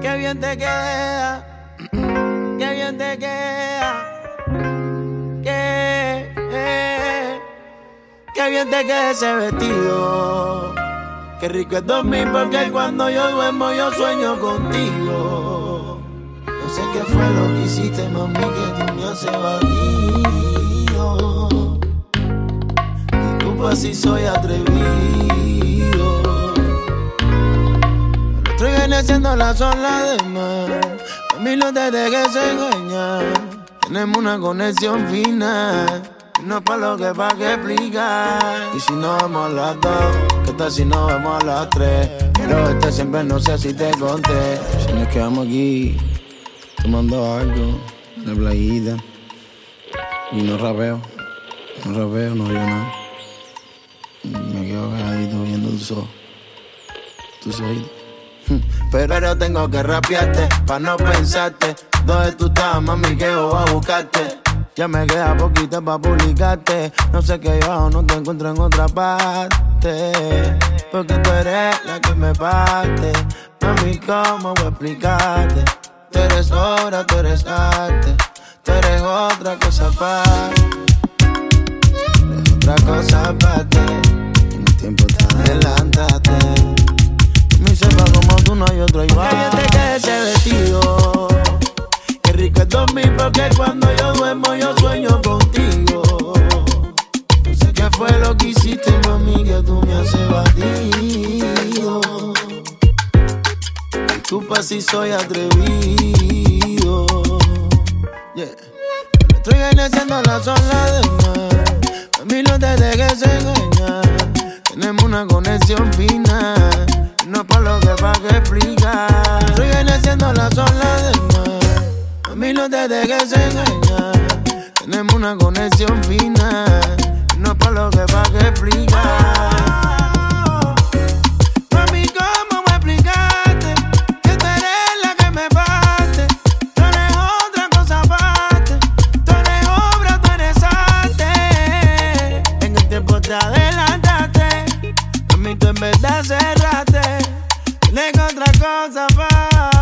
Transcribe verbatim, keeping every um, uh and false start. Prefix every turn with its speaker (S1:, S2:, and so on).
S1: Qué bien te queda, qué bien te queda, qué, eh, qué bien te queda ese vestido. Qué rico es dormir porque cuando yo duermo yo sueño contigo. No sé qué fue lo que hiciste, mami, que tú me haces batido. Disculpa si soy atrevido. Estoy viene la sola de mar. A mí no te dejes engañar. Tenemos una conexión fina. No es pa' lo que pa' que explicar. Y si nos vemos a las dos, ¿qué tal si nos vemos a las tres? Pero este siempre no sé si te conté. Si nos quedamos aquí tomando algo en la playita y no rapeo, no rapeo, no oigo nada. Me quedo calladito viendo tus ojos, tus oídos. Pero tengo que rapearte pa' no pensarte. ¿Dónde tú estás, mami, que yo voy a buscarte? Ya me queda poquito pa' publicarte. No sé qué yo hago, no te encuentro en otra parte. Porque tú eres la que me parte. Mami, ¿cómo voy a explicarte? Tú eres obra, tú eres arte. Tú eres otra cosa aparte. Eres otra cosa aparte. En el tiempo te adelantaste. Mi sepa como tú no hay otro igual. Qué bien te queda ese vestido. Qué rico es dormir porque cuando yo duermo yo sueño contigo. No sé qué fue lo que hiciste, mami, que tú me haces batido. Disculpa si soy atrevido. Yeah. Estoy eneciendo la sola de mar. A mí no te dejes engañar. Tenemos una conexión fina. No es pa' lo que pa' que explicar. Estoy eneciendo la sola de mar. A mí no te dejes engañar. Tenemos una conexión fina. No es pa' lo que pa' que explicar. Mami, ¿cómo voy a explicarte? Que tú eres la que me parte. Tú eres otra cosa aparte. Tú eres obra, tú eres arte. En el tiempo te adelantaste. A mí tú en verdad cerraste. Tienes otra cosa aparte.